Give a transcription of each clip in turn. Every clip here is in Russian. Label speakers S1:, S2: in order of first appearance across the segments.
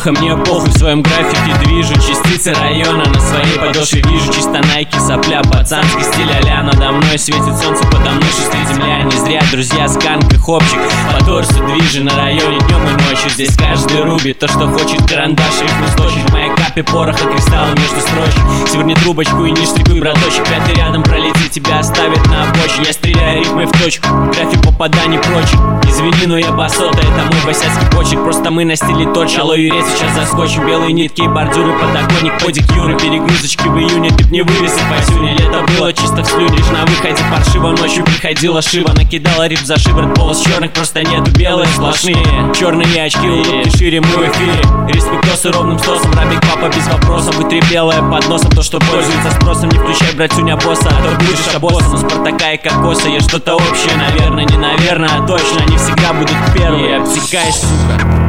S1: плохо, мне похуй, в своем графике движу частицы района. На своей подошве вижу чисто найки, сопля, пацанский стиль а-ля. Надо мной светит солнце, подо мной шестая земля. Не зря, друзья, сканк и хопчик по торсу движи на районе днем и ночью. Здесь каждый рубит то, что хочет, карандаш, рифм источник. В моей капе пороха, кристаллы между строчек. Сверни трубочку и не штрикуй, браточек. Пятый рядом пролетит, тебя оставит на обочине. Я стреляю рифмой в точку, график попаданий прочек. Извини, но я басота, это мой босяцкий почек. Просто мы на стиле точно. Алло, Юрей, сейчас заскочим. Белые нитки и бордюры, подоконник, подик Юры. Перегрузочки в июне, ты б не вывез и посюне. Лето было чисто в слюне, лишь на выходе паршиво. Ночью приходила Шива, накидала риф за шиворот. Полос черных просто нету, белые сплошные. Черные очки, улыбки шире, мы в эфире. Респектосы ровным стосом, рабик папа без вопросов. Вытри белое под носом, то что пользуется спросом. Не включай, братюня, босса, а то будешь обоссом. У Спартака и кокоса есть что-то общее. Наверное, не наверное, а точно. Они всегда будут первые. Обсекай, сука.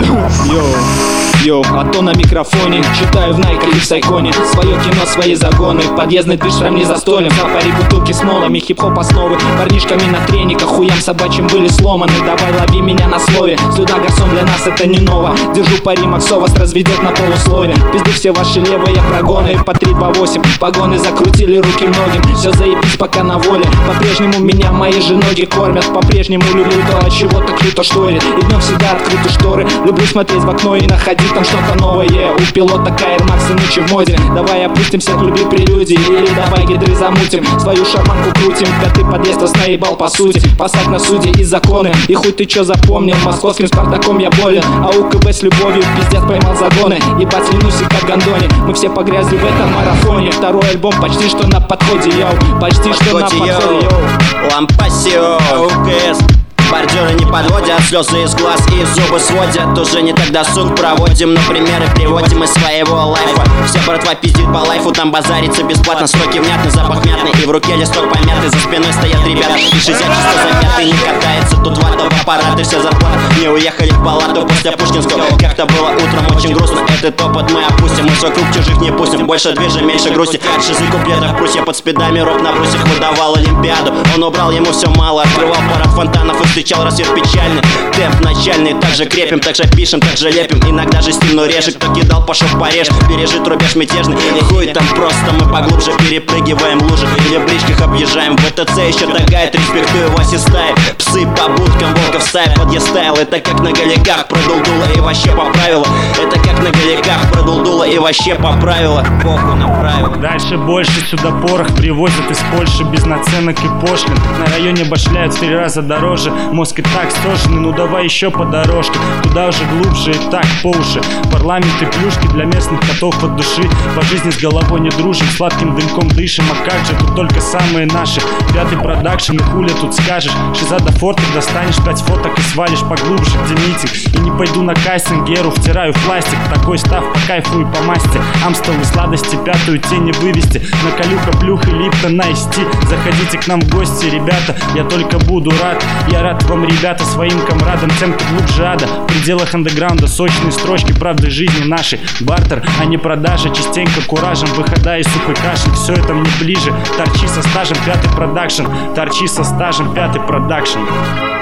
S2: Йоу, а то на микрофоне читаю в Найках и в Сайконе. Свое кино, свои загоны, подъездный движ не за столем. Запари бутылки с молами, хип-хоп основы. Парнишками на трениках, хуям собачьим были сломаны. Давай лови меня на слове, сюда гарсон, для нас это не ново. Держу пари, Максо вас разведет на полуслове. Пизды все ваши левые прогоны, по 3-2-8. Погоны закрутили руки многим, все заебись пока на воле. По-прежнему меня мои же ноги кормят. По-прежнему люблю то, от чего так круто шторит. И днем всегда открыты шторы. Люблю смотреть в окно и находить там что-то новое. У пилота Air Max и ночи в моде. Давай опустимся к любви прелюдии. Или давай гидры замутим, свою шарманку крутим. Пятый подъезд вас наебал по сути. Посадь на суде и законы. И хоть ты чё запомнил, московским Спартаком я болен. А УКБ с любовью пиздец поймал загоны. Ебать ленусь и как гондоне. Мы все погрязли в этом марафоне. Второй альбом почти что на подходе, йоу. Почти что на подходе, йоу.
S3: Лампасио, УКС. Бордюры не подводят, слезы из глаз и зубы сводят. Уже не так досуг проводим, но примеры приводим из своего лайфа. Вся братва пиздит по лайфу, там базарится бесплатно. Строки внятный, запах мятный, и в руке листок помятый. За спиной стоят ребята, и шизя чисто запятый. Не катается тут вата в аппараты, все зарплаты не уехали в палату после Пушкинского. Как-то было утром очень грустно, этот опыт мы опустим. Мы свой круг чужих не пустим, больше движа, меньше грусти. Шизы куплетов Пруссия под спидами, рок на брусьях выдавал Олимпиаду. Он убрал, ему все мало, открывал парад фонтанов и встречал рассвет печальный. Темп начальный, так же крепим, так же пишем, так же лепим. Иногда же стильно режет, кто кидал, пошел порежь. Бережит рубеж мятежный, и хуй там просто. Мы поглубже перепрыгиваем лужи или в бричках объезжаем. В ВТЦ еще тагает, респектую Васи стаи. Псы по будкам, волков стая подъестайл. Это как на галиках продул дуло и вообще поправила. Это как на галиках продул дуло и вообще поправила. Похуй на правила.
S4: Дальше больше, сюда порох привозят из Польши без наценок и пошлин. На районе башляют в 3 раза дороже. Мозг и так сожженный, ну давай еще по дорожке. Туда уже глубже и так по уши. Парламенты плюшки для местных котов от души. По жизни с головой не дружим, сладким дымком дышим. А как же, тут только самые наши. Пятый продакшн, и хуля тут скажешь. Шиза до форток достанешь 5 фоток и свалишь поглубже, где митинг. И не пойду на кастинг, геру втираю в пластик. Такой став по кайфу и по масти. Амстел и сладости, пятую тени вывести. Наколюха, плюх и липтон на исти. Заходите к нам в гости, ребята, я только буду рад. Я рад вам, ребята, своим комрадам, тем, кто глубже ада. В пределах андеграунда сочные строчки правды жизни нашей. Бартер, а не продажа, частенько куражем. Выхода из сухой каши, все это мне ближе. Торчи со стажем, пятый продакшн. Торчи со стажем, пятый продакшн.